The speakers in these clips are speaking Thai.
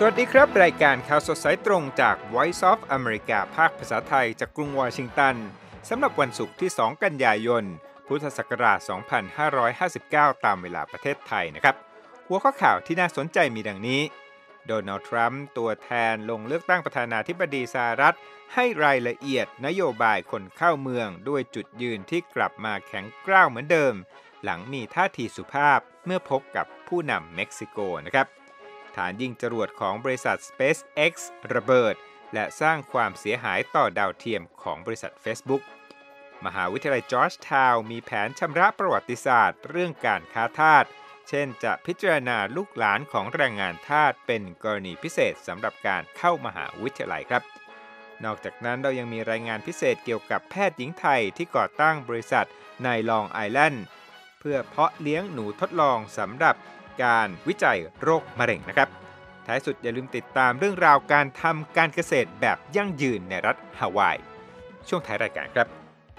วัสดีครับรายการข่าวสดสายตรงจาก Voice of America ภาคภาษาไทยจากกรุงวอชิงตันสำหรับวันศุกร์ที่2กันยายนพุทธศักราช2559ตามเวลาประเทศไทยนะครับหัวข้อข่าวที่น่าสนใจมีดังนี้โดนัลด์ทรัมป์ตัวแทนลงเลือกตั้งประธานาธิบดีสหรัฐให้รายละเอียดนโยบายคนเข้าเมืองด้วยจุดยืนที่กลับมาแข็งกร้าวเหมือนเดิมหลังมีท่าทีสุภาพเมื่อพบกับผู้นำเม็กซิโกนะครับฐานยิงจรวดของบริษัท SpaceX ระเบิดและสร้างความเสียหายต่อดาวเทียมของบริษัท Facebook มหาวิทยาลัยจอร์จทาวน์มีแผนชำระประวัติศาสตร์เรื่องการค้าทาสเช่นจะพิจารณาลูกหลานของแรงงานทาสเป็นกรณีพิเศษสำหรับการเข้ามหาวิทยาลัยครับนอกจากนั้นเรายังมีรายงานพิเศษเกี่ยวกับแพทย์หญิงไทยที่ก่อตั้งบริษัทในลองไอแลนด์เพื่อเพาะเลี้ยงหนูทดลองสำหรับการวิจัยโรคมะเร็งนะครับท้ายสุดอย่าลืมติดตามเรื่องราวการทำการเกษตรแบบยั่งยืนในรัฐฮาวายช่วงท้ายรายการครับ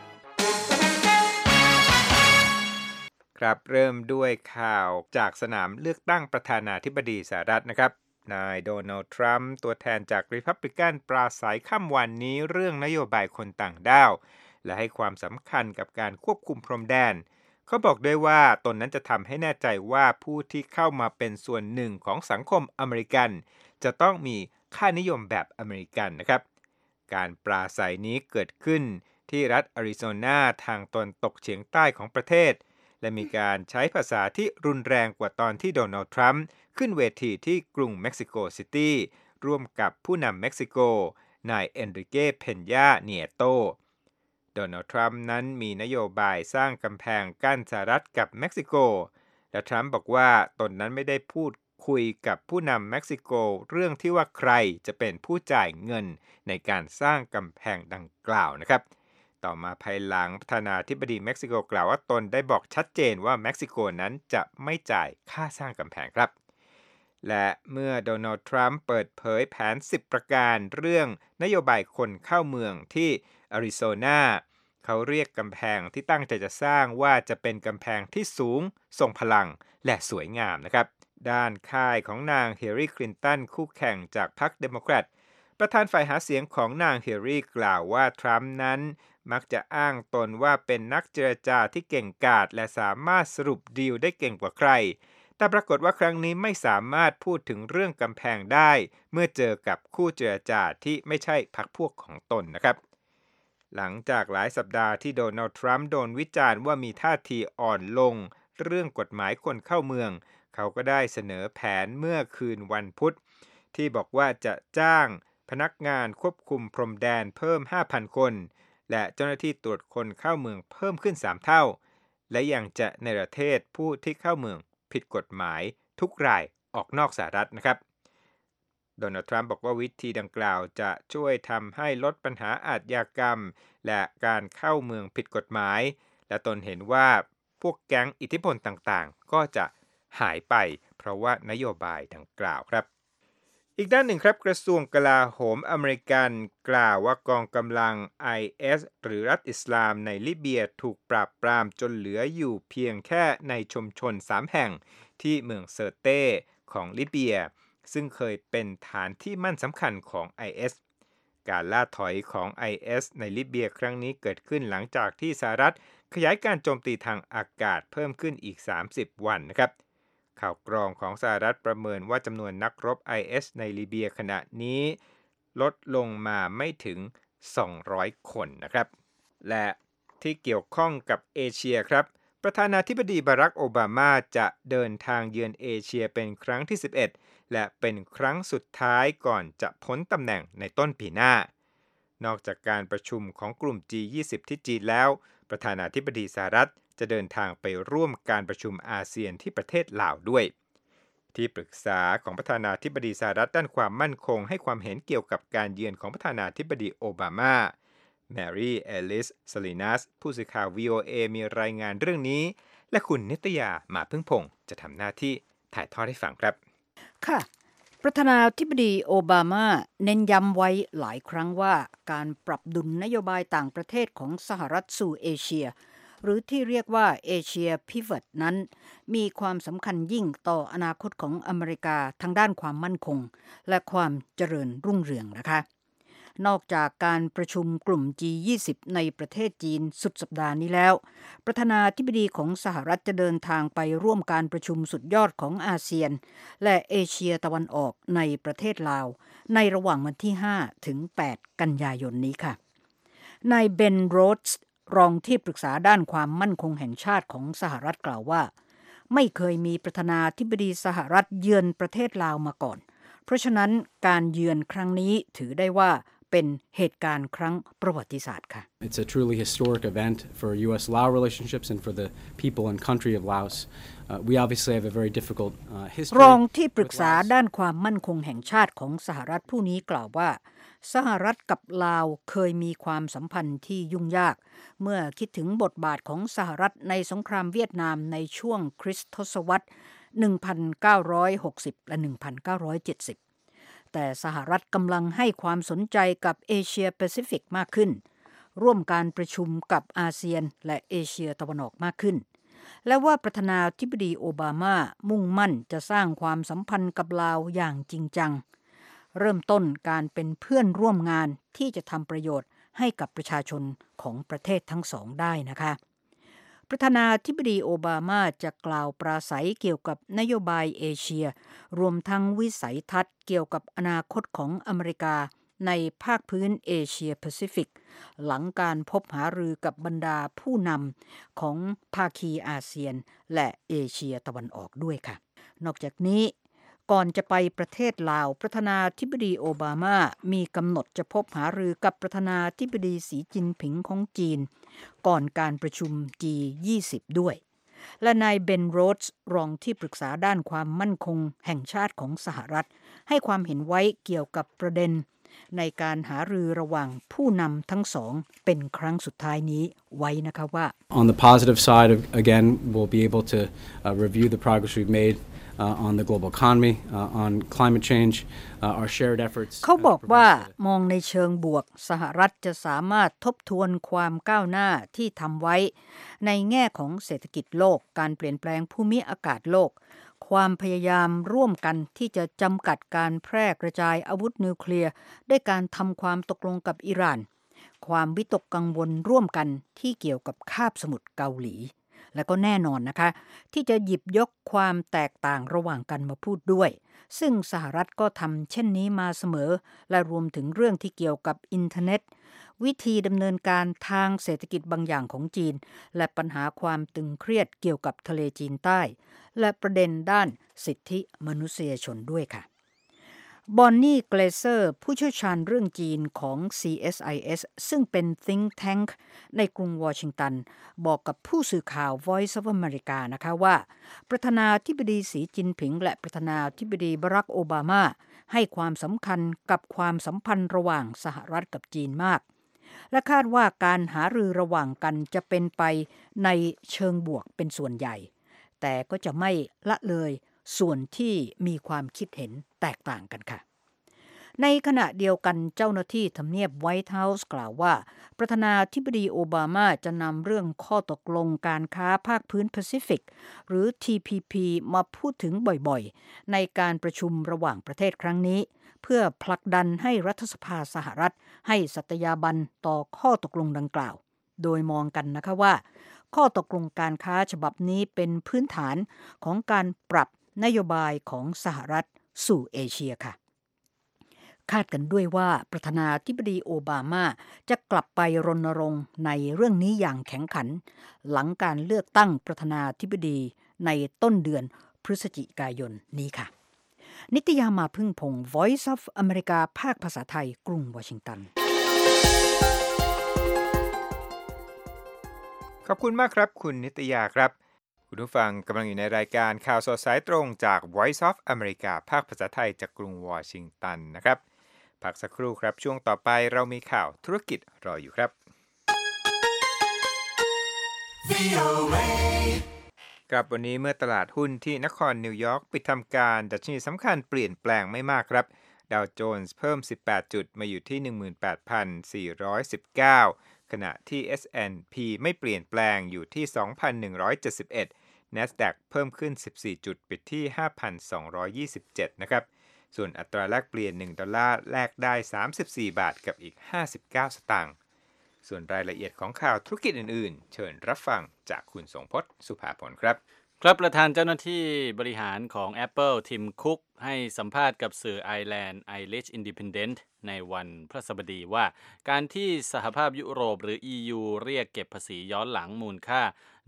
เริ่มด้วยข่าวจากสนามเลือกตั้งประธานาธิบดีสหรัฐนะครับนายโดนัลด์ทรัมป์ตัวแทนจากรีพับลิกันปราศัยค่ำวันนี้เรื่องนโยบายคนต่างด้าวและให้ความสำคัญกับการควบคุมพรมแดนเขาบอกด้วยว่าตนนั้นจะทำให้แน่ใจว่าผู้ที่เข้ามาเป็นส่วนหนึ่งของสังคมอเมริกันจะต้องมีค่านิยมแบบอเมริกันนะครับการปราศัยนี้เกิดขึ้นที่รัฐอาริโซนาทางตะวันตกเฉียงใต้ของประเทศและมีการใช้ภาษาที่รุนแรงกว่าตอนที่โดนัลด์ทรัมป์ขึ้นเวทีที่กรุงเม็กซิโกซิตี้ร่วมกับผู้นำเม็กซิโกนายเอนริเก เพนญา เนียโตโดนัลด์ทรัมป์นั้นมีนโยบายสร้างกำแพงกั้นสหรัฐกับเม็กซิโกและทรัมป์บอกว่าตนนั้นไม่ได้พูดคุยกับผู้นำเม็กซิโกเรื่องที่ว่าใครจะเป็นผู้จ่ายเงินในการสร้างกำแพงดังกล่าวนะครับต่อมาภายหลังประธานาธิบดีเม็กซิโกกล่าวว่าตนได้บอกชัดเจนว่าเม็กซิโกนั้นจะไม่จ่ายค่าสร้างกำแพงครับและเมื่อโดนัลด์ทรัมป์เปิดเผยแผน10ประการเรื่องนโยบายคนเข้าเมืองที่อาริโซนาเขาเรียกกำแพงที่ตั้งใจจะสร้างว่าจะเป็นกำแพงที่สูงทรงพลังและสวยงามนะครับด้านค่ายของนางฮิลลารีคลินตันคู่แข่งจากพรรคเดโมแครตประธานฝ่ายหาเสียงของนางฮิลลารีกล่าวว่าทรัมป์นั้นมักจะอ้างตนว่าเป็นนักเจรจาที่เก่งกาจและสามารถสรุปดีลได้เก่งกว่าใครแต่ปรากฏว่าครั้งนี้ไม่สามารถพูดถึงเรื่องกำแพงได้เมื่อเจอกับคู่เจรจาที่ไม่ใช่พรรคพวกของตนนะครับหลังจากหลายสัปดาห์ที่โดนัลด์ทรัมป์โดนวิจารณ์ว่ามีท่าทีอ่อนลงเรื่องกฎหมายคนเข้าเมืองเขาก็ได้เสนอแผนเมื่อคืนวันพุธที่บอกว่าจะจ้างพนักงานควบคุมพรมแดนเพิ่ม 5,000 คนและเจ้าหน้าที่ตรวจคนเข้าเมืองเพิ่มขึ้น3เท่าและยังจะเนรเทศผู้ที่เข้าเมืองผิดกฎหมายทุกรายออกนอกสหรัฐนะครับโดนัลด์ทรัมป์บอกว่าวิธีดังกล่าวจะช่วยทำให้ลดปัญหาอาชญากรรมและการเข้าเมืองผิดกฎหมายและตนเห็นว่าพวกแก๊งอิทธิพลต่างๆก็จะหายไปเพราะว่านโยบายดังกล่าวครับอีกด้านหนึ่งครับกระทรวงกลาโหมอเมริกันกล่าวว่ากองกำลัง IS หรือรัฐอิสลามในลิเบียถูกปราบปรามจนเหลืออยู่เพียงแค่ในชุมชน3แห่งที่เมืองเซอร์เต้ของลิเบียซึ่งเคยเป็นฐานที่มั่นสำคัญของ IS การล่าถอยของ IS ในลิเบียครั้งนี้เกิดขึ้นหลังจากที่สหรัฐขยายการโจมตีทางอากาศเพิ่มขึ้นอีก30วันนะครับข่าวกรองของสหรัฐประเมินว่าจำนวนนักรบ IS ในลิเบียขณะนี้ลดลงมาไม่ถึง200คนนะครับและที่เกี่ยวข้องกับเอเชียครับประธานาธิบดีบารักโอบามาจะเดินทางเยือนเอเชียเป็นครั้งที่11และเป็นครั้งสุดท้ายก่อนจะพ้นตำแหน่งในต้นปีหน้านอกจากการประชุมของกลุ่ม G20 ที่จีนแล้วประธานาธิบดีสหรัฐจะเดินทางไปร่วมการประชุมอาเซียนที่ประเทศลาวด้วยที่ปรึกษาของประธานาธิบดีสหรัฐด้านความมั่นคงให้ความเห็นเกี่ยวกับการเยือนของประธานาธิบดีโอบามาแมรี่เอลิสซาลินัสผู้สื่อข่าว VOA มีรายงานเรื่องนี้และคุณนิตยามาพึ่งพงศ์จะทำหน้าที่ถ่ายทอดให้ฟังครับค่ะประธานาธิบดีโอบามาเน้นย้ำไว้หลายครั้งว่าการปรับดุลนโยบายต่างประเทศของสหรัฐสู่เอเชียหรือที่เรียกว่า Asia Pivot นั้นมีความสำคัญยิ่งต่ออนาคตของอเมริกาทางด้านความมั่นคงและความเจริญรุ่งเรืองนะคะนอกจากการประชุมกลุ่ม G20 ในประเทศจีนสุดสัปดาห์นี้แล้วประธานาธิบดีของสหรัฐจะเดินทางไปร่วมการประชุมสุดยอดของอาเซียนและเอเชียตะวันออกในประเทศลาวในระหว่างวันที่5ถึง8กันยายนนี้ค่ะนายเบนโรดส์รองที่ปรึกษาด้านความมั่นคงแห่งชาติของสหรัฐกล่าวว่าไม่เคยมีประธานาธิบดีสหรัฐเยือนประเทศลาวมาก่อนเพราะฉะนั้นการเยือนครั้งนี้ถือได้ว่าเป็นเหตุการณ์ครั้งประวัติศาสตร์ค่ะ It's a truly historic event for U.S.-Laos relationships and for the people and country of Laos. We obviously have a very difficult history. รองที่ปรึกษาด้านความมั่นคงแห่งชาติของสหรัฐผู้นี้กล่าวว่าสหรัฐกับลาวเคยมีความสัมพันธ์ที่ยุ่งยากเมื่อคิดถึงบทบาทของสหรัฐในสงครามเวียดนามในช่วงคริสตศตวรรษ 1960 และ 1970แต่สหรัฐกำลังให้ความสนใจกับเอเชียแปซิฟิกมากขึ้นร่วมการประชุมกับอาเซียนและเอเชียตะวันออกมากขึ้นและว่าประธานาธิบดีโอบามามุ่งมั่นจะสร้างความสัมพันธ์กับลาวอย่างจริงจังเริ่มต้นการเป็นเพื่อนร่วมงานที่จะทำประโยชน์ให้กับประชาชนของประเทศทั้งสองได้นะคะประธานาธิบดีโอบามาจะกล่าวปราศัยเกี่ยวกับนโยบายเอเชียรวมทั้งวิสัยทัศน์เกี่ยวกับอนาคตของอเมริกาในภาคพื้นเอเชียแปซิฟิกหลังการพบหารือกับบรรดาผู้นำของภาคีอาเซียนและเอเชียตะวันออกด้วยค่ะนอกจากนี้ก่อนจะไปประเทศลาวประธานาธิบดีโอบามามีกำหนดจะพบหารือกับประธานาธิบดีสีจิ้นผิงของจีนก่อนการประชุม G20 ด้วยและนายเบนโรดส์รองที่ปรึกษาด้านความมั่นคงแห่งชาติของสหรัฐให้ความเห็นไว้เกี่ยวกับประเด็นในการหารือระหว่างผู้นำทั้งสองเป็นครั้งสุดท้ายนี้ไว้นะคะว่า On the positive side, again, we'll be able to review the progress we've made on the global economy, on climate change, our shared efforts. เขาบอกว่ามองในเชิงบวกสหรัฐจะสามารถทบทวนความก้าวหน้าที่ทำไว้ในแง่ของเศรษฐกิจโลกการเปลี่ยนแปลงภูมิอากาศโลกความพยายามร่วมกันที่จะจำกัดการแพร่กระจายอาวุธนิวเคลียร์ด้วยการทำความตกลงกับอิหร่านความวิตกกังวลร่วมกันที่เกี่ยวกับคาบสมุทรเกาหลีและก็แน่นอนนะคะที่จะหยิบยกความแตกต่างระหว่างกันมาพูดด้วยซึ่งสหรัฐก็ทำเช่นนี้มาเสมอและรวมถึงเรื่องที่เกี่ยวกับอินเทอร์เน็ตวิธีดำเนินการทางเศรษฐกิจบางอย่างของจีนและปัญหาความตึงเครียดเกี่ยวกับทะเลจีนใต้และประเด็นด้านสิทธิมนุษยชนด้วยค่ะบอนนี่เกลเซอร์ผู้เชี่ยวชาญเรื่องจีนของ CSIS ซึ่งเป็น think tank ในกรุงวอชิงตันบอกกับผู้สื่อข่าว Voice of America นะคะว่าประธานาธิบดีสีจิ้นผิงและประธานาธิบดีบารักโอบามาให้ความสำคัญกับความสัมพันธ์ระหว่างสหรัฐกับจีนมากและคาดว่าการหารือระหว่างกันจะเป็นไปในเชิงบวกเป็นส่วนใหญ่แต่ก็จะไม่ละเลยส่วนที่มีความคิดเห็นแตกต่างกันค่ะในขณะเดียวกันเจ้าหน้าที่ทำเนียบไวท์เฮาส์กล่าวว่าประธานาธิบดีโอบามาจะนำเรื่องข้อตกลงการค้าภาคพื้นแปซิฟิกหรือ TPP มาพูดถึงบ่อยๆในการประชุมระหว่างประเทศครั้งนี้เพื่อผลักดันให้รัฐสภาสหรัฐให้สัตยาบันต่อข้อตกลงดังกล่าวโดยมองกันนะคะว่าข้อตกลงการค้าฉบับนี้เป็นพื้นฐานของการปรับนโยบายของสหรัฐสู่เอเชียค่ะคาดกันด้วยว่าประธานาธิบดีโอบามาจะกลับไปรณรงค์ในเรื่องนี้อย่างแข็งขันหลังการเลือกตั้งประธานาธิบดีในต้นเดือนพฤศจิกายนนี้ค่ะนิตยามาพึ่งพงศ์ Voice of America ภาคภาษาไทยกรุงวอชิงตันขอบคุณมากครับคุณนิตยาครับคุณผู้ฟังกำลังอยู่ในรายการข่าวสดสายตรงจาก Voice of America ภาคภาษาไทยจากกรุงวอชิงตันนะครับพักสักครู่ครับช่วงต่อไปเรามีข่าวธุรกิจรออยู่ครับ ครับวันนี้เมื่อตลาดหุ้นที่นครนิวยอร์กปิดทำการดัชนีสำคัญเปลี่ยนแปลงไม่มากครับดาวโจนส์เพิ่ม18จุดมาอยู่ที่ 18,419 ขณะที่ S&P ไม่เปลี่ยนแปลงอยู่ที่ 2,171 NASDAQ เพิ่มขึ้น 14 จุดปิดที่ 5,227 นะครับส่วนอัตราแลกเปลี่ยน$1แลกได้34 บาทกับอีก59 สตางค์ส่วนรายละเอียดของข่าวธุรกิจอื่นๆเชิญรับฟังจากคุณสงพจน์สุภาผลครับครับประธานเจ้าหน้าที่บริหารของ Apple ทิมคุกให้สัมภาษณ์กับสื่อ Ireland Irish Independent ในวันพฤหัสบดีว่าการที่สหภาพยุโรปหรือ EU เรียกเก็บภาษีย้อนหลังมูลค่า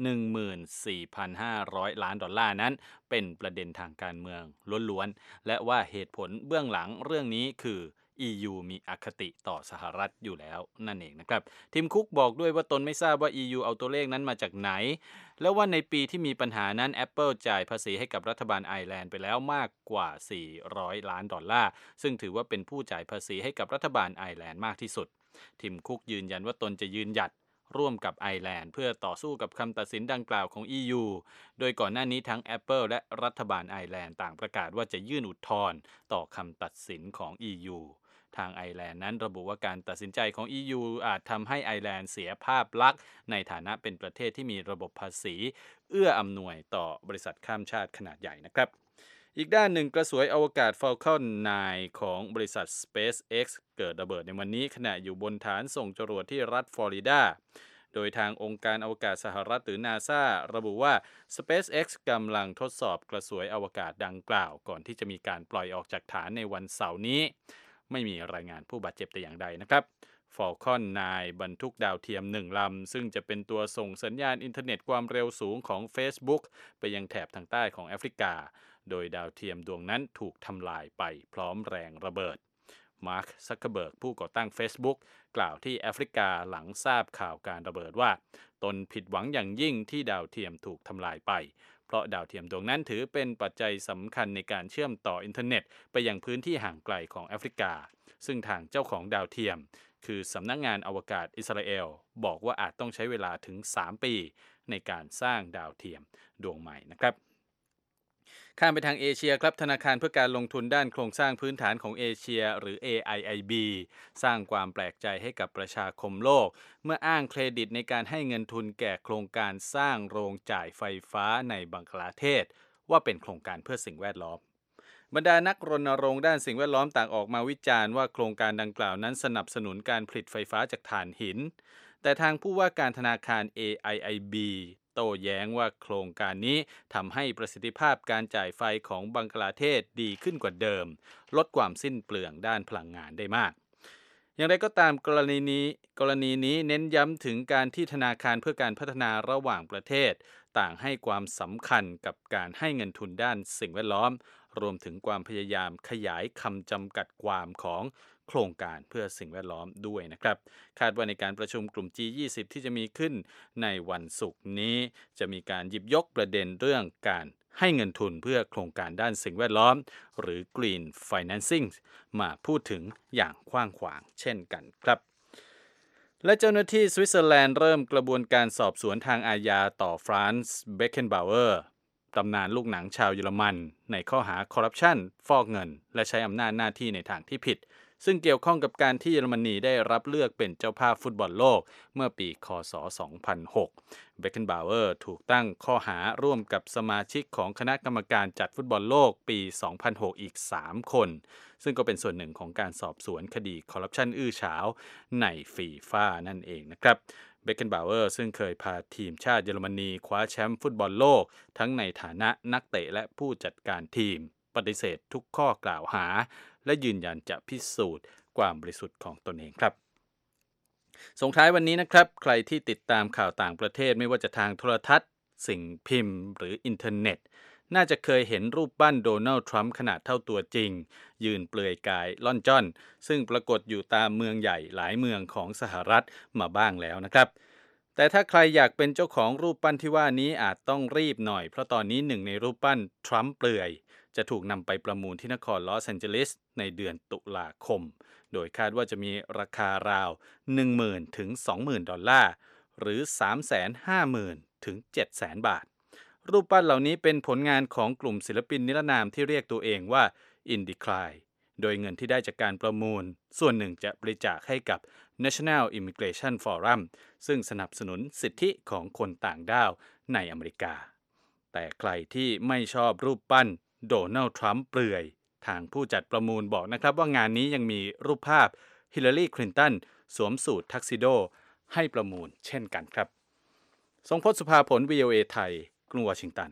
14,500 ล้านดอลลาร์นั้นเป็นประเด็นทางการเมืองล้วนๆและว่าเหตุผลเบื้องหลังเรื่องนี้คือ EU มีอคติต่อสหรัฐอยู่แล้วนั่นเองนะครับทิมคุกบอกด้วยว่าตนไม่ทราบว่า EU เอาตัวเลขนั้นมาจากไหนแล้วว่าในปีที่มีปัญหานั้น Apple จ่ายภาษีให้กับรัฐบาลไอร์แลนด์ไปแล้วมากกว่า$400 ล้านซึ่งถือว่าเป็นผู้จ่ายภาษีให้กับรัฐบาลไอร์แลนด์มากที่สุดทิมคุกยืนยันว่าตนจะยืนหยัดร่วมกับไอร์แลนด์เพื่อต่อสู้กับคำตัดสินดังกล่าวของ EU โดยก่อนหน้านี้ทั้ง Apple และรัฐบาลไอร์แลนด์ต่างประกาศว่าจะยื่นอุทธรณ์ต่อคำตัดสินของ EUทางไอร์แลนด์นั้นระบุว่าการตัดสินใจของ EU อาจทำให้ไอร์แลนด์เสียภาพลักษณ์ในฐานะเป็นประเทศที่มีระบบภาษีเอื้ออำนวยต่อบริษัทข้ามชาติขนาดใหญ่นะครับอีกด้านหนึ่งกระสวยอวกาศ Falcon 9 ของบริษัท SpaceX เกิดระเบิดในวันนี้ขณะอยู่บนฐานส่งจรวดที่รัฐฟลอริดาโดยทางองค์การอวกาศสหรัฐหรือ NASA ระบุว่า SpaceX กำลังทดสอบกระสวยอวกาศดังกล่าวก่อนที่จะมีการปล่อยออกจากฐานในวันเสาร์นี้ไม่มีรายงานผู้บาดเจ็บแต่อย่างใดนะครับ Falcon 9 บรรทุกดาวเทียม1 ลำซึ่งจะเป็นตัวส่งสัญญาณอินเทอร์เน็ตความเร็วสูงของ Facebook ไปยังแถบทางใต้ของแอฟริกาโดยดาวเทียมดวงนั้นถูกทำลายไปพร้อมแรงระเบิดมาร์ค ซักเคอร์เบิร์กผู้ก่อตั้ง Facebook กล่าวที่แอฟริกาหลังทราบข่าวการระเบิดว่าตนผิดหวังอย่างยิ่งที่ดาวเทียมถูกทำลายไปเพราะดาวเทียมดวงนั้นถือเป็นปัจจัยสำคัญในการเชื่อมต่ออินเทอร์เน็ตไปยังพื้นที่ห่างไกลของแอฟริกาซึ่งทางเจ้าของดาวเทียมคือสำนักงานอวกาศอิสราเอลบอกว่าอาจต้องใช้เวลาถึง3 ปีในการสร้างดาวเทียมดวงใหม่นะครับข้ามไปทางเอเชียครับธนาคารเพื่อการลงทุนด้านโครงสร้างพื้นฐานของเอเชียหรือ AIIB สร้างความแปลกใจให้กับประชาคมโลกเมื่ออ้างเครดิตในการให้เงินทุนแก่โครงการสร้างโรงจ่ายไฟฟ้าในบังกลาเทศว่าเป็นโครงการเพื่อสิ่งแวดล้อมบรรดานักรณรงค์ด้านสิ่งแวดล้อมต่างออกมาวิจารณ์ว่าโครงการดังกล่าวนั้นสนับสนุนการผลิตไฟฟ้าจากถ่านหินแต่ทางผู้ว่าการธนาคาร AIIB โต้แย้งว่าโครงการนี้ทำให้ประสิทธิภาพการจ่ายไฟของบังกลาเทศดีขึ้นกว่าเดิมลดความสิ้นเปลืองด้านพลังงานได้มากอย่างไรก็ตามกรณีนี้เน้นย้ำถึงการที่ธนาคารเพื่อการพัฒนาระหว่างประเทศต่างให้ความสำคัญกับการให้เงินทุนด้านสิ่งแวดล้อมรวมถึงความพยายามขยายคำจำกัดความของโครงการเพื่อสิ่งแวดล้อมด้วยนะครับคาดว่าในการประชุมกลุ่ม G20 ที่จะมีขึ้นในวันศุกร์นี้จะมีการหยิบยกประเด็นเรื่องการให้เงินทุนเพื่อโครงการด้านสิ่งแวดล้อมหรือ Green Financing มาพูดถึงอย่างกว้างขวางเช่นกันครับและเจ้าหน้าที่สวิตเซอร์แลนด์เริ่มกระบวนการสอบสวนทางอาญาต่อฟรานซ์ เบคเคนบาวเออร์ตำนานลูกหนังชาวเยอรมันในข้อหาคอร์รัปชันฟอกเงินและใช้อำนาจหน้าที่ในทางที่ผิดซึ่งเกี่ยวข้องกับการที่เยอรมนีได้รับเลือกเป็นเจ้าภาพฟุตบอลโลกเมื่อปีคศ 2006 เบคเคนบาวเออร์ถูกตั้งข้อหาร่วมกับสมาชิกของคณะกรรมการจัดฟุตบอลโลกปี 2006 อีก 3 คนซึ่งก็เป็นส่วนหนึ่งของการสอบสวนคดีคอร์รัปชันอื้อฉาวในฟีฟ่านั่นเองนะครับเบคเคนบาวเออร์ซึ่งเคยพาทีมชาติเยอรมนีคว้าแชมป์ฟุตบอลโลกทั้งในฐานะนักเตะและผู้จัดการทีมปฏิเสธทุกข้อกล่าวหาและยืนยันจะพิสูจน์ความบริสุทธิ์ของตนเองครับส่งท้ายวันนี้นะครับใครที่ติดตามข่าวต่างประเทศไม่ว่าจะทางโทรทัศน์สิ่งพิมพ์หรืออินเทอร์เน็ตน่าจะเคยเห็นรูปปั้นโดนัลด์ทรัมป์ขนาดเท่าตัวจริงยืนเปลือยกายล่อนจ้อนซึ่งปรากฏอยู่ตามเมืองใหญ่หลายเมืองของสหรัฐมาบ้างแล้วนะครับแต่ถ้าใครอยากเป็นเจ้าของรูปปั้นที่ว่านี้อาจต้องรีบหน่อยเพราะตอนนี้หนึ่งในรูปปั้นทรัมป์เปลือยจะถูกนำไปประมูลที่นครลอสแอนเจลิสในเดือนตุลาคมโดยคาดว่าจะมีราคาราว 10,000 ถึง 20,000 ดอลลาร์หรือ 350,000 ถึง 700,000 บาทรูปปั้นเหล่านี้เป็นผลงานของกลุ่มศิลปินนิรนามที่เรียกตัวเองว่า Indie Cry โดยเงินที่ได้จากการประมูลส่วนหนึ่งจะบริจาคให้กับ National Immigration Forum ซึ่งสนับสนุนสิทธิของคนต่างด้าวในอเมริกาแต่ใครที่ไม่ชอบรูปปั้นโดนัลด์ทรัมป์เปลือยทางผู้จัดประมูลบอกนะครับว่างานนี้ยังมีรูปภาพฮิลลารีคลินตันสวมสูททักซิโดให้ประมูลเช่นกันครับทรงพจน์สุภาผล VOA ไทยกรุงวอชิงตัน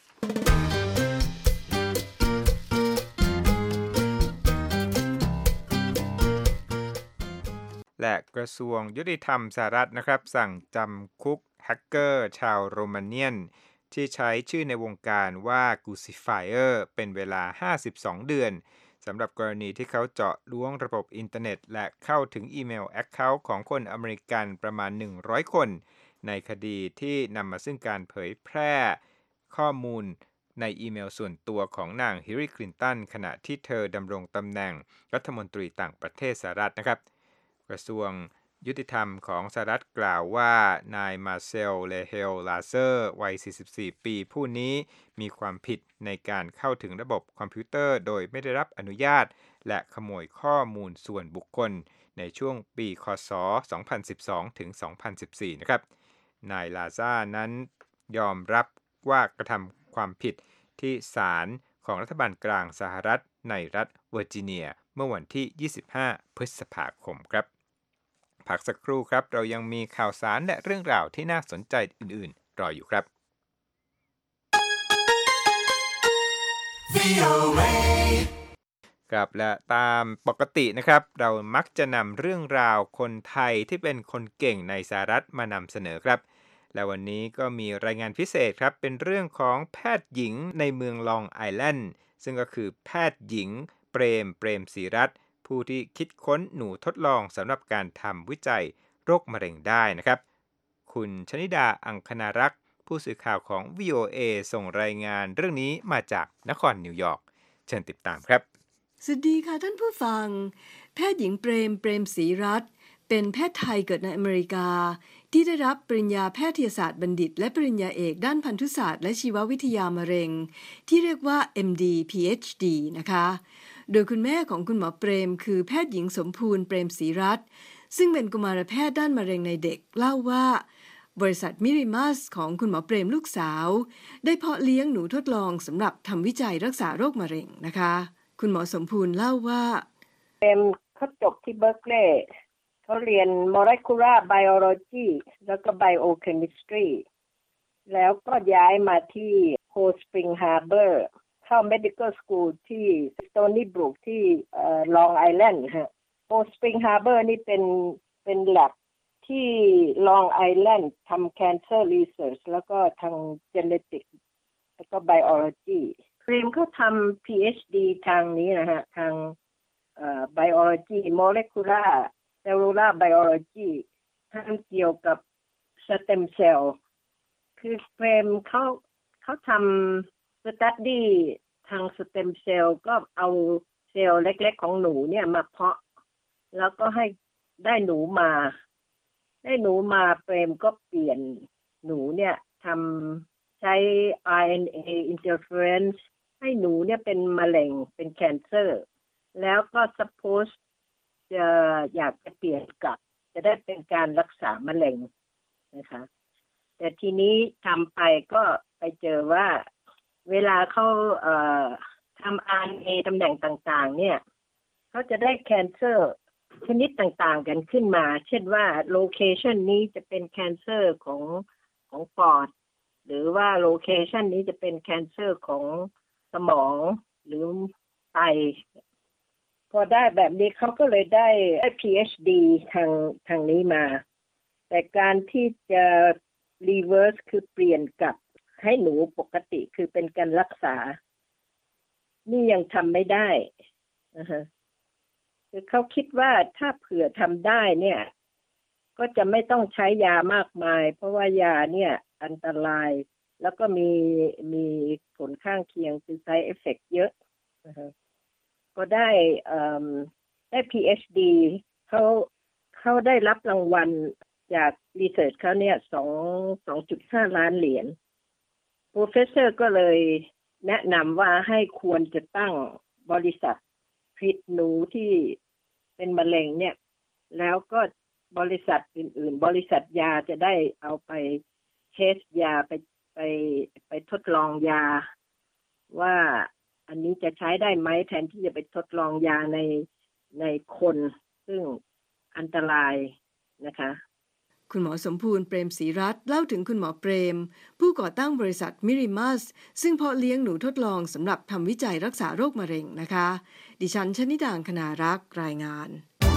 และกระทรวงยุติธรรมสหรัฐนะครับสั่งจำคุกแฮกเกอร์ชาวโรมาเนียนที่ใช้ชื่อในวงการว่ากูซิไฟเออร์เป็นเวลา52เดือนสำหรับกรณีที่เขาเจาะล้วงระบบอินเทอร์เน็ตและเข้าถึงอีเมลแอคเคาท์ของคนอเมริกันประมาณ100คนในคดีที่นำมาซึ่งการเผยแพร่ข้อมูลในอีเมลส่วนตัวของนางฮิลลารีคลินตันขณะที่เธอดำรงตำแหน่งรัฐมนตรีต่างประเทศสหรัฐนะครับกระทรวงยุติธรรมของสหรัฐกล่าวว่านายมาเซล เลเฮล ลาเซอร์วัย44ปีผู้นี้มีความผิดในการเข้าถึงระบบคอมพิวเตอร์โดยไม่ได้รับอนุญาตและขโมยข้อมูลส่วนบุคคลในช่วงปีคศ2012ถึง2014นะครับนายลาซานั้นยอมรับว่ากระทำความผิดที่ศาลของรัฐบาลกลางสหรัฐในรัฐเวอร์จิเนียเมื่อวันที่25พฤษภาคมครับพักสักครู่ครับเรายังมีข่าวสารและเรื่องราวที่น่าสนใจอื่นๆรออยู่ครับครับและตามปกตินะครับเรามักจะนำเรื่องราวคนไทยที่เป็นคนเก่งในสหรัฐมานำเสนอครับและวันนี้ก็มีรายงานพิเศษครับเป็นเรื่องของแพทย์หญิงในเมืองลองไอแลนด์ซึ่งก็คือแพทย์หญิงเปรมศรีรัตน์ผู้ที่คิดค้นหนูทดลองสำหรับการทำวิจัยโรคมะเร็งได้นะครับคุณชนิดาอังคณารักษ์ผู้สื่อข่าวของ VOA ส่งรายงานเรื่องนี้มาจากนครนิวยอร์กเชิญติดตามครับสวัสดีค่ะท่านผู้ฟังแพทย์หญิงเปรมศรีรัตน์เป็นแพทย์ไทยเกิดในอเมริกาที่ได้รับปริญญาแพทยศาสตร์บัณฑิตและปริญญาเอกด้านพันธุศาสตร์และชีววิทยามะเร็งที่เรียกว่า MD PhD นะคะโดยคุณแม่ของคุณหมอเปรมคือแพทย์หญิงสมภูรณ์เปรมศรีรัตน์ซึ่งเป็นกุมารแพทย์ด้านมะเร็งในเด็กเล่าว่าบริษัทมิริมัสของคุณหมอเปรมลูกสาวได้เพาะเลี้ยงหนูทดลองสำหรับทำวิจัยรักษาโรคมะเร็งนะคะคุณหมอสมภูรณ์เล่าว่าเปรมเขาจบที่เบิร์กลีย์เขาเรียน molecular biology แล้วก็ biochemistry แล้วก็ย้ายมาที่ Cold Spring Harbor เข้า medical school ที่ Stony Brook ที่Long Island ฮะ Cold Spring Harbor นี่เป็น lab ที่ Long Island ทำ cancer research แล้วก็ทาง genetic แล้วก็ biology เปรมเขาทำ PhD ทางนี้นะฮะทางbiology molecular cellular biology ทางเกี่ยวกับ stem cell คือเฟรมเขาทำ study ทาง stem cell ก็เอาเซลล์เล็กๆของหนูเนี่ยมาเพาะแล้วก็ให้ได้หนูมาเฟรมก็เปลี่ยนหนูเนี่ยทำใช้ RNA interference ให้หนูเนี่ยเป็นมะเร็งเป็น cancer แล้วก็ suppose จะอยากจะเปลี่ยนกลับจะได้เป็นการรักษามะเร็งนะคะแต่ทีนี้ทำไปก็ไปเจอว่าเวลาเขาทำ RNA ตำแหน่งต่างๆเนี่ยเขาจะได้ cancer ชนิดต่างๆกันขึ้นมาเช่นว่า location นี้จะเป็น cancer ของปอดหรือว่า location นี้จะเป็น cancer ของสมองหรือไตพอได้แบบนี้เขาก็เลยได้ PhD ทางนี้มาแต่การที่จะ reverse คือเปลี่ยนกลับให้หนูปกติคือเป็นการรักษานี่ยังทำไม่ได้คือเขาคิดว่าถ้าเผื่อทำได้เนี่ยก็จะไม่ต้องใช้ยามากมายเพราะว่ายาเนี่ยอันตรายแล้วก็มีผลข้างเคียงคือ side effect เยอะก็ได้PhD เขาได้รับรางวัลจากรีเสิร์ชเขาเนี่ย2.5 ล้านเหรียญโปรเฟสเซอร์ก็เลยแนะนำว่าให้ควรจะตั้งบริษัทผลิตหนูที่เป็นมะเร็งเนี่ยแล้วก็บริษัทอื่นๆบริษัทยาจะได้เอาไปเทสยาไปทดลองยาว่าอันนี้จะใช้ได้ไหมแทนที่จะไปทดลองยาในคนซึ่งอันตรายนะคะคุณหมอสมภูรณ์เปรมศรีรัตน์เล่าถึงคุณหมอเปรมผู้ก่อตั้งบริษัทมิริมัสซึ่งเพาะเลี้ยงหนูทดลองสำหรับทำวิจัยรักษาโรคมะเร็งนะคะดิฉันชนิดางคณารักษ์รายงาน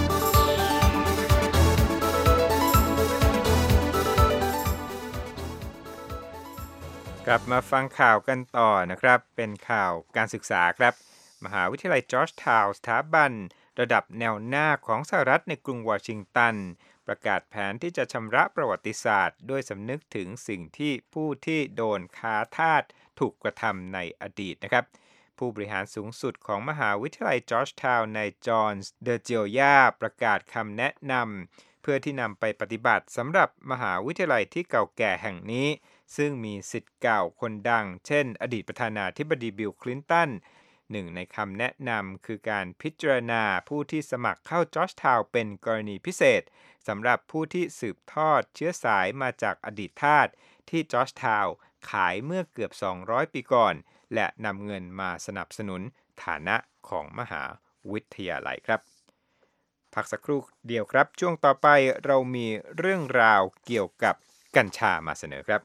กลับมาฟังข่าวกันต่อนะครับเป็นข่าวการศึกษาครับมหาวิทยาลัยจอร์จทาวน์สถาบันระดับแนวหน้าของสหรัฐในกรุงวอชิงตันประกาศแผนที่จะชำระประวัติศาสตร์ด้วยสำนึกถึงสิ่งที่ผู้ที่โดนค้าทาสถูกกระทำในอดีตนะครับผู้บริหารสูงสุดของมหาวิทยาลัยจอร์จทาวน์ในจอห์นส์เดอเจียประกาศคำแนะนำเพื่อที่นำไปปฏิบัติสำหรับมหาวิทยาลัยที่เก่าแก่แห่งนี้ซึ่งมีศิษย์เก่าคนดังเช่นอดีตประธานาธิบดีบิลคลินตันหนึ่งในคำแนะนำคือการพิจารณาผู้ที่สมัครเข้าจอร์จทาวน์เป็นกรณีพิเศษสำหรับผู้ที่สืบทอดเชื้อสายมาจากอดีตทาสที่จอร์จทาวน์ขายเมื่อเกือบ200ปีก่อนและนำเงินมาสนับสนุนฐานะของมหาวิทยาลัยครับพักสักครู่เดียวครับช่วงต่อไปเรามีเรื่องราวเกี่ยวกับกัญชามาเสนอครับ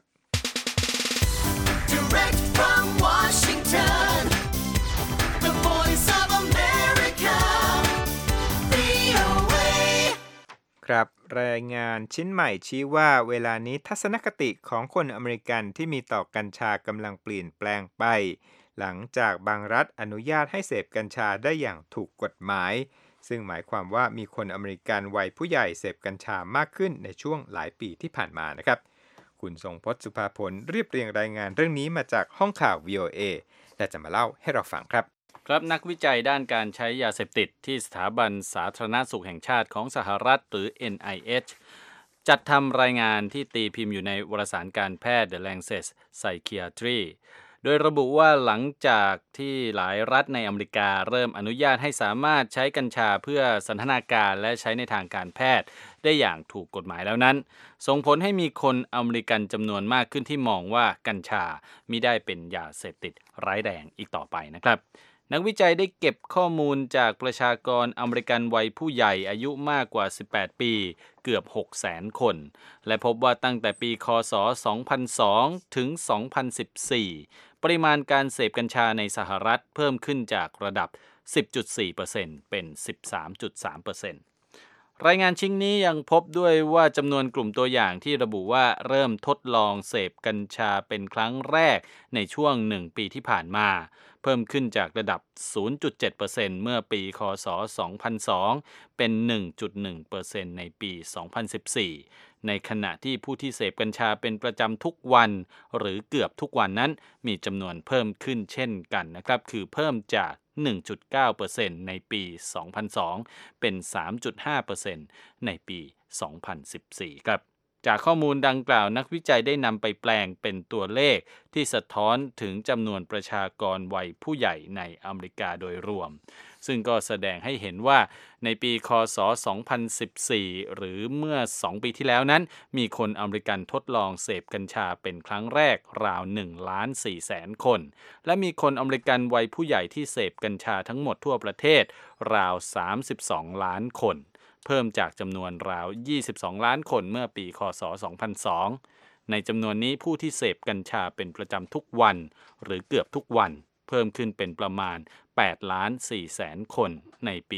Direct from Washington, the voice of America, VOA. ครับรายงานชิ้นใหม่ชี้ว่าเวลานี้ทัศนคติของคนอเมริกันที่มีต่อกัญชากำลังเปลี่ยนแปลงไปหลังจากบางรัฐอนุญาตให้เสพกัญชาได้อย่างถูกกฎหมายซึ่งหมายความว่ามีคนอเมริกันวัยผู้ใหญ่เสพกัญชามากขึ้นในช่วงหลายปีที่ผ่านมานะครับคุณทรงพจน์สุภาพลเรียบเรียงรายงานเรื่องนี้มาจากห้องข่าว VOA และจะมาเล่าให้เราฟังครับครับนักวิจัยด้านการใช้ยาเสพติดที่สถาบันสาธารณสุขแห่งชาติของสหรัฐหรือ NIH จัดทำรายงานที่ตีพิมพ์อยู่ในวารสารการแพทย์ The Lancet Psychiatry โดยระบุว่าหลังจากที่หลายรัฐในอเมริกาเริ่มอนุญาตให้สามารถใช้กัญชาเพื่อสันทนาการและใช้ในทางการแพทย์ได้อย่างถูกกฎหมายแล้วนั้นส่งผลให้มีคนอเมริกันจำนวนมากขึ้นที่มองว่ากัญชามิได้เป็นยาเสพติดร้ายแรงอีกต่อไปนะครับนักวิจัยได้เก็บข้อมูลจากประชากรอเมริกันวัยผู้ใหญ่อายุมากกว่า18ปีเกือบ 600,000 คนและพบว่าตั้งแต่ปีคศ 2002 ถึง 2014 ปริมาณการเสพกัญชาในสหรัฐเพิ่มขึ้นจากระดับ 10.4% เป็น 13.3%รายงานชิ้นนี้ยังพบด้วยว่าจำนวนกลุ่มตัวอย่างที่ระบุว่าเริ่มทดลองเสพกัญชาเป็นครั้งแรกในช่วง1ปีที่ผ่านมาเพิ่มขึ้นจากระดับ 0.7% เมื่อปีคศ 2002 เป็น 1.1% ในปี 2014 ในขณะที่ผู้ที่เสพกัญชาเป็นประจำทุกวันหรือเกือบทุกวันนั้นมีจำนวนเพิ่มขึ้นเช่นกันนะครับคือเพิ่มจาก 1.9% ในปี 2002 เป็น 3.5% ในปี 2014 ครับจากข้อมูลดังกล่าวนักวิจัยได้นำไปแปลงเป็นตัวเลขที่สะท้อนถึงจำนวนประชากรวัยผู้ใหญ่ในอเมริกาโดยรวมซึ่งก็แสดงให้เห็นว่าในปีคศ 2014 หรือเมื่อ2ปีที่แล้วนั้นมีคนอเมริกันทดลองเสพกัญชาเป็นครั้งแรกราว 1,400,000 คนและมีคนอเมริกันวัยผู้ใหญ่ที่เสพกัญชาทั้งหมดทั่วประเทศราว 32 ล้านคนเพิ่มจากจำนวนราว 22 ล้านคนเมื่อปีคศ 2002 ในจำนวนนี้ผู้ที่เสพกัญชาเป็นประจำทุกวันหรือเกือบทุกวันเพิ่มขึ้นเป็นประมาณ 8,400,000 คนในปี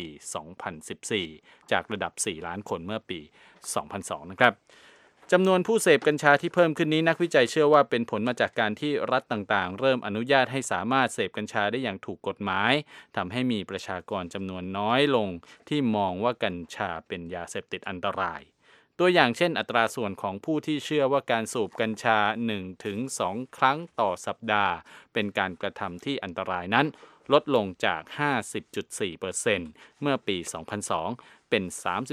2014 จากระดับ 4 ล้านคนเมื่อปี 2002 นะครับจำนวนผู้เสพกัญชาที่เพิ่มขึ้นนี้นักวิจัยเชื่อว่าเป็นผลมาจากการที่รัฐต่างๆเริ่มอนุญาตให้สามารถเสพกัญชาได้อย่างถูกกฎหมายทำให้มีประชากรจำนวนน้อยลงที่มองว่ากัญชาเป็นยาเสพติดอันตรายตัวอย่างเช่นอัตราส่วนของผู้ที่เชื่อว่าการสูบกัญชา 1-2 ครั้งต่อสัปดาห์เป็นการกระทำที่อันตรายนั้นลดลงจาก 50.4% เมื่อปี 2002 เป็น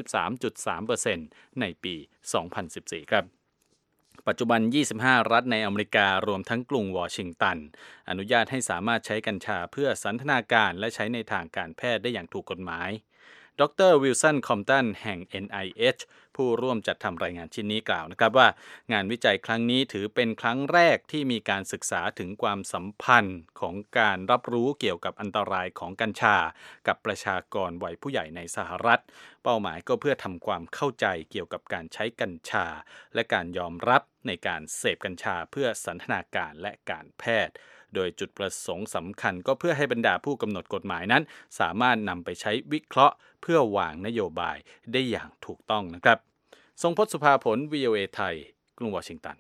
33.3% ในปี 2014 ครับปัจจุบัน 25 รัฐในอเมริการวมทั้งกรุงวอชิงตันอนุญาตให้สามารถใช้กัญชาเพื่อสันทนาการและใช้ในทางการแพทย์ได้อย่างถูกกฎหมายดร. วิลสัน คอมตันแห่ง NIH ผู้ร่วมจัดทำรายงานชิ้นนี้กล่าวนะครับว่างานวิจัยครั้งนี้ถือเป็นครั้งแรกที่มีการศึกษาถึงความสัมพันธ์ของการรับรู้เกี่ยวกับอันตรายของกัญชากับประชากรวัยผู้ใหญ่ในสหรัฐเป้าหมายก็เพื่อทำความเข้าใจเกี่ยวกับการใช้กัญชาและการยอมรับในการเสพกัญชาเพื่อสันทนาการและการแพทย์โดยจุดประสงค์สำคัญก็เพื่อให้บรรดาผู้กำหนดกฎหมายนั้นสามารถนำไปใช้วิเคราะห์เพื่อวางนโยบายได้อย่างถูกต้องนะครับทรงพจน์สุภาผล VOA ไทยกรุงวอชิงตัน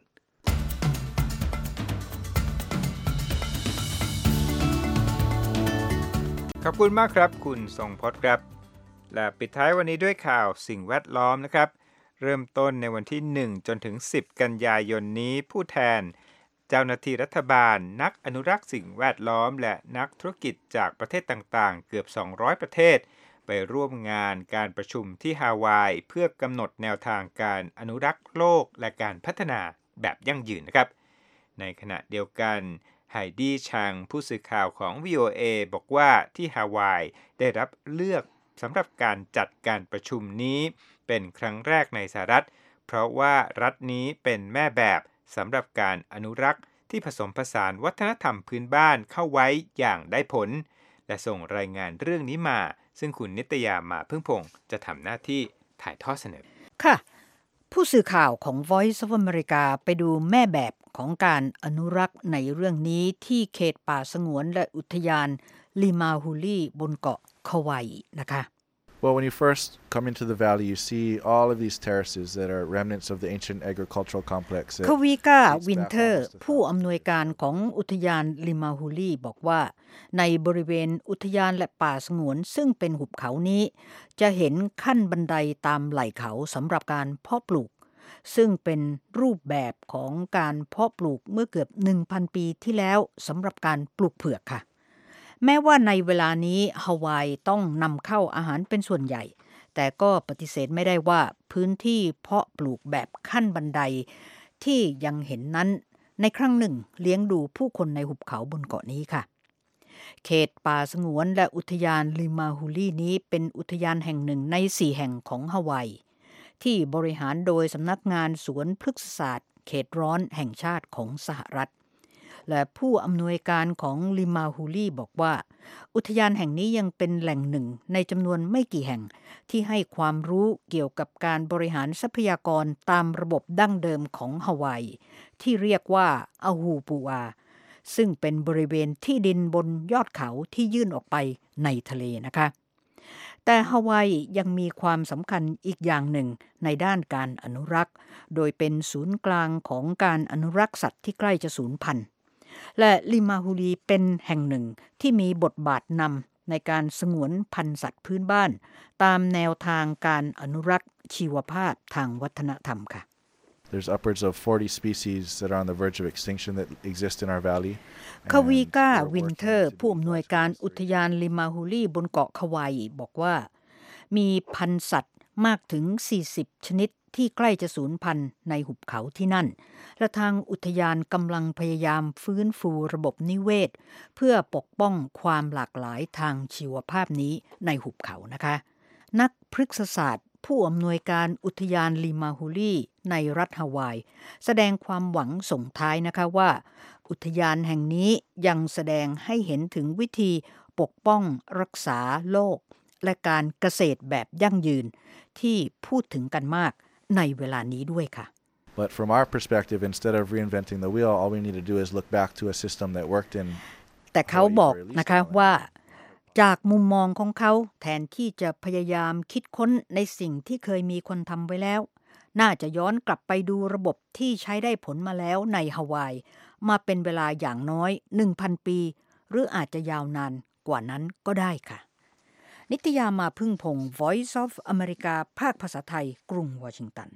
ขอบคุณมากครับคุณทรงพจน์ครับและปิดท้ายวันนี้ด้วยข่าวสิ่งแวดล้อมนะครับเริ่มต้นในวันที่1จนถึง10กันยายนนี้ผู้แทนเจ้าหน้าที่รัฐบาลนักอนุรักษ์สิ่งแวดล้อมและนักธุรกิจจากประเทศต่างๆเกือบ200ประเทศไปร่วมงานการประชุมที่ฮาวายเพื่อกำหนดแนวทางการอนุรักษ์โลกและการพัฒนาแบบยั่งยืนนะครับในขณะเดียวกันไฮดี้ชังผู้สื่อข่าวของ VOA บอกว่าที่ฮาวายได้รับเลือกสำหรับการจัดการประชุมนี้เป็นครั้งแรกในสหรัฐเพราะว่ารัฐนี้เป็นแม่แบบสำหรับการอนุรักษ์ที่ผสมผสานวัฒนธรรมพื้นบ้านเข้าไว้อย่างได้ผลและส่งรายงานเรื่องนี้มาซึ่งคุณนิตยามาพึ่งพงษ์จะทำหน้าที่ถ่ายทอดเสนอค่ะผู้สื่อข่าวของ Voice of America ไปดูแม่แบบของการอนุรักษ์ในเรื่องนี้ที่เขตป่าสงวนและอุทยานลิมาฮูลีบนเกาะคาวายนะคะ Well, when you first come into the valley, you see all of these terraces that are remnants of the ancient agricultural complex. ควีกาวินเทอร์ผู้อำนวยการของอุทยานลิมาฮูลีบอกว่าในบริเวณอุทยานและป่าสงวนซึ่งเป็นหุบเขานี้จะเห็นขั้นบันไดตามไหล่เขาสำหรับการเพาะปลูกซึ่งเป็นรูปแบบของการเพาะปลูกเมื่อเกือบ 1,000 ปีที่แล้วสำหรับการปลูกเผือกค่ะแม้ว่าในเวลานี้ฮาวายต้องนำเข้าอาหารเป็นส่วนใหญ่แต่ก็ปฏิเสธไม่ได้ว่าพื้นที่เพาะปลูกแบบขั้นบันไดที่ยังเห็นนั้นในครั้งหนึ่งเลี้ยงดูผู้คนในหุบเขาบนเกาะนี้ค่ะเขตป่าสงวนและอุทยานลิมาฮูลีนี้เป็นอุทยานแห่งหนึ่งใน4แห่งของฮาวายที่บริหารโดยสำนักงานสวนพฤกษศาสตร์เขตร้อนแห่งชาติของสหรัฐและผู้อำนวยการของลิมาฮูลีบอกว่าอุทยานแห่งนี้ยังเป็นแหล่งหนึ่งในจำนวนไม่กี่แห่งที่ให้ความรู้เกี่ยวกับการบริหารทรัพยากรตามระบบดั้งเดิมของฮาวายที่เรียกว่าอาฮูปูอาซึ่งเป็นบริเวณที่ดินบนยอดเขาที่ยื่นออกไปในทะเลนะคะแต่ฮาวายยังมีความสำคัญอีกอย่างหนึ่งในด้านการอนุรักษ์โดยเป็นศูนย์กลางของการอนุรักษ์สัตว์ที่ใกล้จะสูญพันธุ์และลิมาฮูลีเป็นแห่งหนึ่งที่มีบทบาทนำในการสงวนพันธุ์สัตว์พื้นบ้านตามแนวทางการอนุรักษ์ชีวภาพทางวัฒนธรรมค่ะ There's upwards of 40 species that are on the verge of extinction that exist in our valley. ควีกาวินเทอร์ผู้อำนวยการอุทยานลิมาฮูลีบนเกาะคาวายบอกว่ามีพันธุ์สัตว์มากถึง40ชนิดที่ใกล้จะสูญพันธุ์ในหุบเขาที่นั่นและทางอุทยานกำลังพยายามฟื้นฟูระบบนิเวศเพื่อปกป้องความหลากหลายทางชีวภาพนี้ในหุบเขานะคะนักพฤกษศาสตร์ผู้อำนวยการอุทยานลิมาฮูลีในรัฐฮาวายแสดงความหวังส่งท้ายนะคะว่าอุทยานแห่งนี้ยังแสดงให้เห็นถึงวิธีปกป้องรักษาโลกและการเกษตรแบบยั่งยืนที่พูดถึงกันมากในเวลานี้ด้วยค่ะ But from our perspective, instead of reinventing the wheel, all we need to do is look back to a system that worked in แต่เขาบอกนะคะว่าจากมุมมองของเขาแทนที่จะพยายามคิดค้นในสิ่งที่เคยมีคนทำไว้แล้วน่าจะย้อนกลับไปดูระบบที่ใช้ได้ผลมาแล้วในฮาวายมาเป็นเวลาอย่างน้อย 1,000 ปีหรืออาจจะยาวนานกว่านั้นก็ได้ค่ะนิตยามาพึ่งพงษ์ Voice of America ภาคภาษาไทยกรุงวอชิงตัน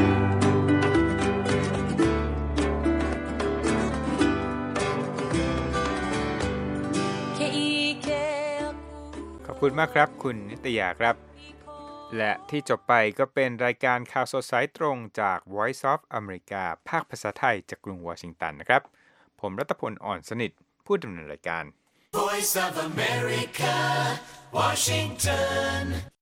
ขอบคุณมากครับคุณนิตยาครับและที่จบไปก็เป็นรายการข่าวสดสายตรงจาก Voice of America ภาคภาษาไทยจากกรุงวอชิงตันนะครับผมรัตพล อ่อนสนิทผู้ดำเนินรายการ Voice of America, Washington